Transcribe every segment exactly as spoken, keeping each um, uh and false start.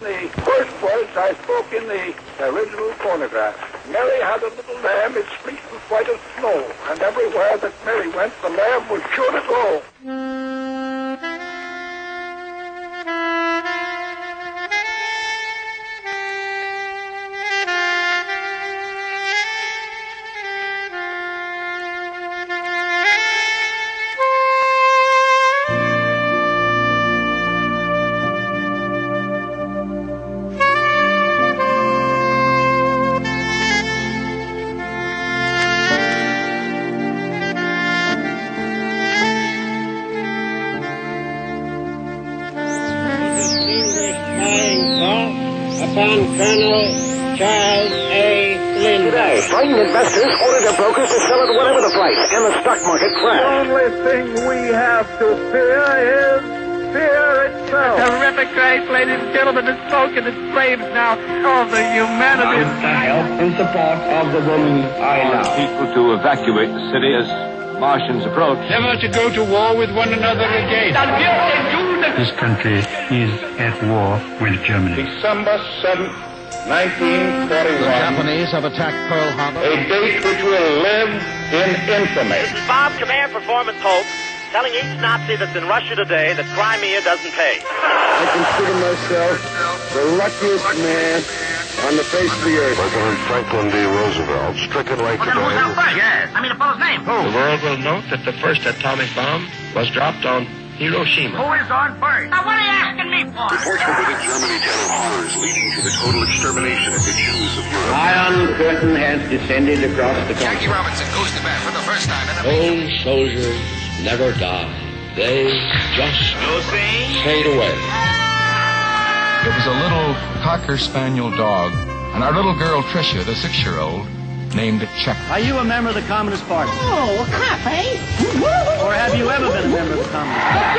The first words I spoke in the original phonograph. Mary had a little lamb, its fleece was white as snow, and everywhere that Mary went, the lamb was sure to go. Upon Colonel Charles A. Lind. Today, frightened investors ordered their brokers to sell at whatever the price, and the stock market crashed. The only thing we have to fear is fear itself. A terrific race, ladies and gentlemen, the smoke and the flames now of the humanity. To help in support of the woman I love. People to evacuate the city as Martians approach. Never to go to war with one another again. This country is at war with Germany. December seventh, nineteen forty-one. The Japanese have attacked Pearl Harbor. A date which will live in infamy. This is Bob Command Performance Hope, telling each Nazi that's in Russia today that Crimea doesn't pay. I consider myself the luckiest man on the face of the earth. President Franklin D. Roosevelt, stricken late Well, then who's today. on first? Yes. I mean, the fellow's name. Who? The world will note that the first atomic bomb was dropped on Hiroshima. Who is on first? Now, what are you asking me for? Reports from within Germany tell of horrors leading to the total extermination of the Jews of Europe. Iron curtain has descended across the country. Jackie Robinson goes to bat for the first time in a Old soldiers never die. They just fade away. It was a little Cocker Spaniel dog, and our little girl Tricia, the six-year-old, named it Check. Are you a member of the Communist Party? Oh, a cop, eh? Or have you ever been a member of the Communist Party?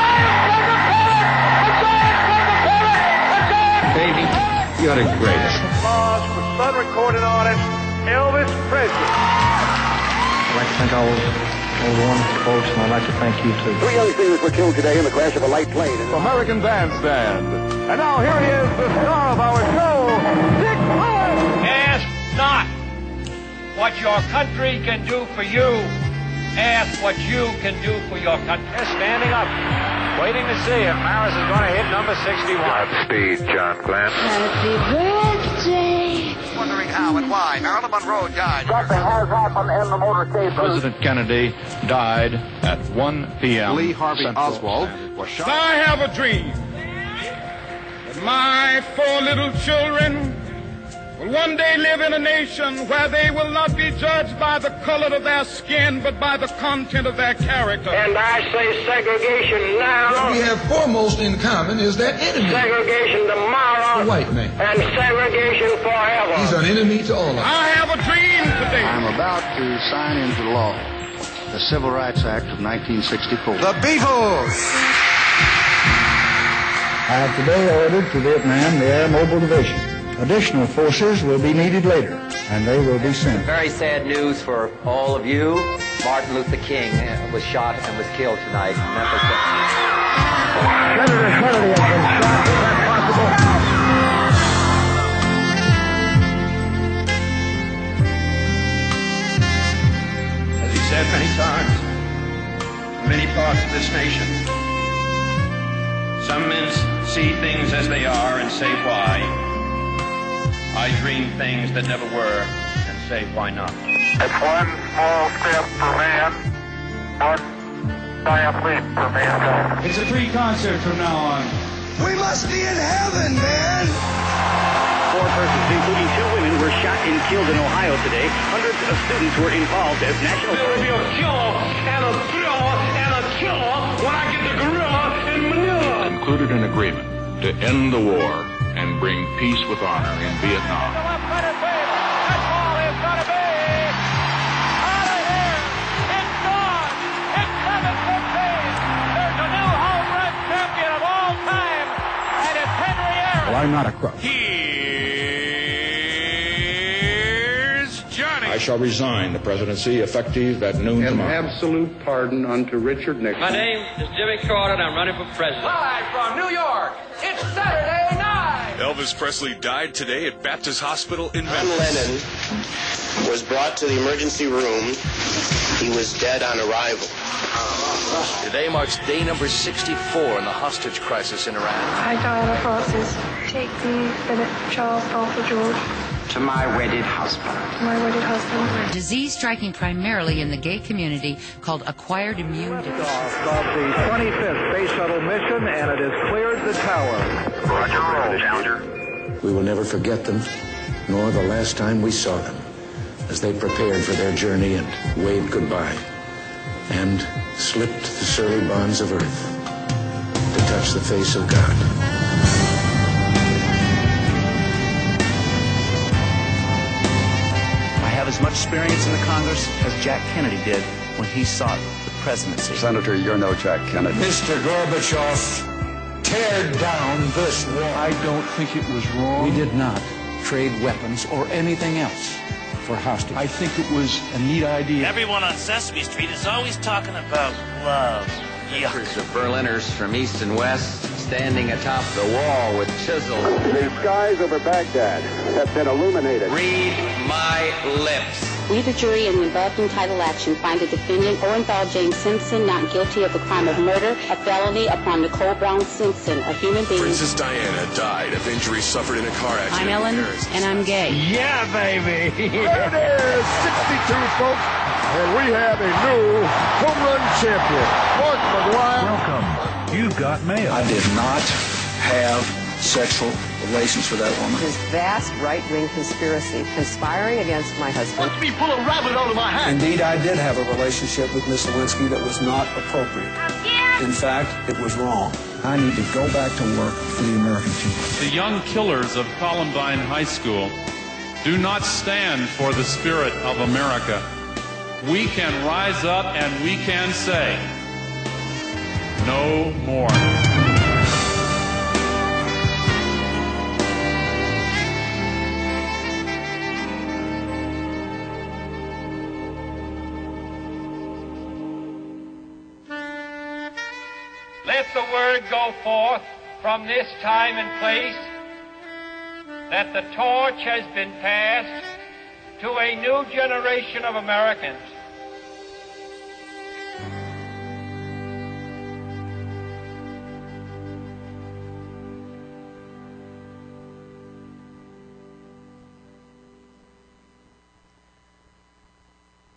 Baby, you're the greatest. Applause for son recorded artist Elvis Presley. I'd like to thank all all the wonderful folks, and I'd like to thank you, too. Three young singers were killed today in the crash of a light plane. American Bandstand. And now here he is, the star of our show, Dick Clark. Ask not what your country can do for you. Ask what you can do for your country. They're standing up, waiting to see if Maris is going to hit number sixty-one. Godspeed, John Glenn. Happy birthday. wondering how and why Marilyn Monroe died. Something has happened in the motorcade. President Kennedy died at one p.m. Lee Harvey Central Oswald Standard. was shot. I have a dream that my four little children will one day live in a nation where they will not be judged by the color of their skin, but by the content of their character. And I say segregation now. What we have foremost in common is that enemy. Segregation tomorrow. The white man. And segregation forever. He's an enemy to all of us. I have a dream today. I'm about to sign into law the Civil Rights Act of nineteen sixty-four. The Beatles! I have today ordered to Vietnam the Air Mobile Division. Additional forces will be needed later, and they will be sent. Very sad news for all of you. Martin Luther King was shot and was killed tonight in Memphis. Senator Kennedy has been shot. Is that possible? As he said many times, in many parts of this nation, some men see things as they are and say why. I dream things that never were and say why not. It's one small step for man, one giant leap for mankind. It's a free concert from now on. We must be in heaven, man! Four persons, including two women, were shot and killed in Ohio today. Hundreds of students were involved as national... There will be a killer and a thriller and a killer when I get the gorilla in Manila. Included an agreement to end the war and bring peace with honor in Vietnam. That ball is going to be out of here. It's gone. It's seven fifteen. There's a new home run champion of all time, and it's Henry Aaron. Well, I'm not a crook. Here's Johnny. I shall resign the presidency effective at noon An tomorrow. absolute pardon unto Richard Nixon. My name is Jimmy Carter, and I'm running for president. Live from New York, it's Saturday night. Elvis Elvis Presley died today at Baptist Hospital in Memphis. John Lennon was brought to the emergency room. He was dead on arrival. Today marks day number sixty-four in the hostage crisis in Iran. I, Diana Francis, take thee, Philip, Charles, Arthur, George. To my wedded husband. To my wedded husband. A disease striking primarily in the gay community called acquired immune deficiency. Of the twenty-fifth Space Shuttle mission, and it has cleared the tower. Roger, roll, Challenger. We will never forget them, nor the last time we saw them, as they prepared for their journey and waved goodbye, and slipped the surly bonds of earth to touch the face of God. I have as much experience in the Congress as Jack Kennedy did when he sought the presidency. Senator, you're no Jack Kennedy. Mister Gorbachev, tear down this wall. I don't think it was wrong. We did not trade weapons or anything else for hostage. I think it was a neat idea. Everyone on Sesame Street is always talking about love. Pictures of Berliners from east and west standing atop the wall with chisels. The skies over Baghdad have been illuminated. Read my lips. We, the jury, in the above entitled action, find the defendant, Orenthal James Simpson, not guilty of the crime of murder, a felony upon Nicole Brown Simpson, a human being. Princess Diana died of injuries suffered in a car accident. I'm Ellen, and I'm gay. Yeah, baby. There it is, sixty-two, folks, and we have a new home run champion, Mark McGwire. Welcome. You've got mail. I did not have sexual relations with that woman. His vast right-wing conspiracy conspiring against my husband. Let me pull a rabbit out of my hat. Indeed, I did have a relationship with Miss Lewinsky that was not appropriate. In fact, it was wrong. I need to go back to work for the American people. The young killers of Columbine High School do not stand for the spirit of America. We can rise up and we can say, no more. Let the word go forth from this time and place that the torch has been passed to a new generation of Americans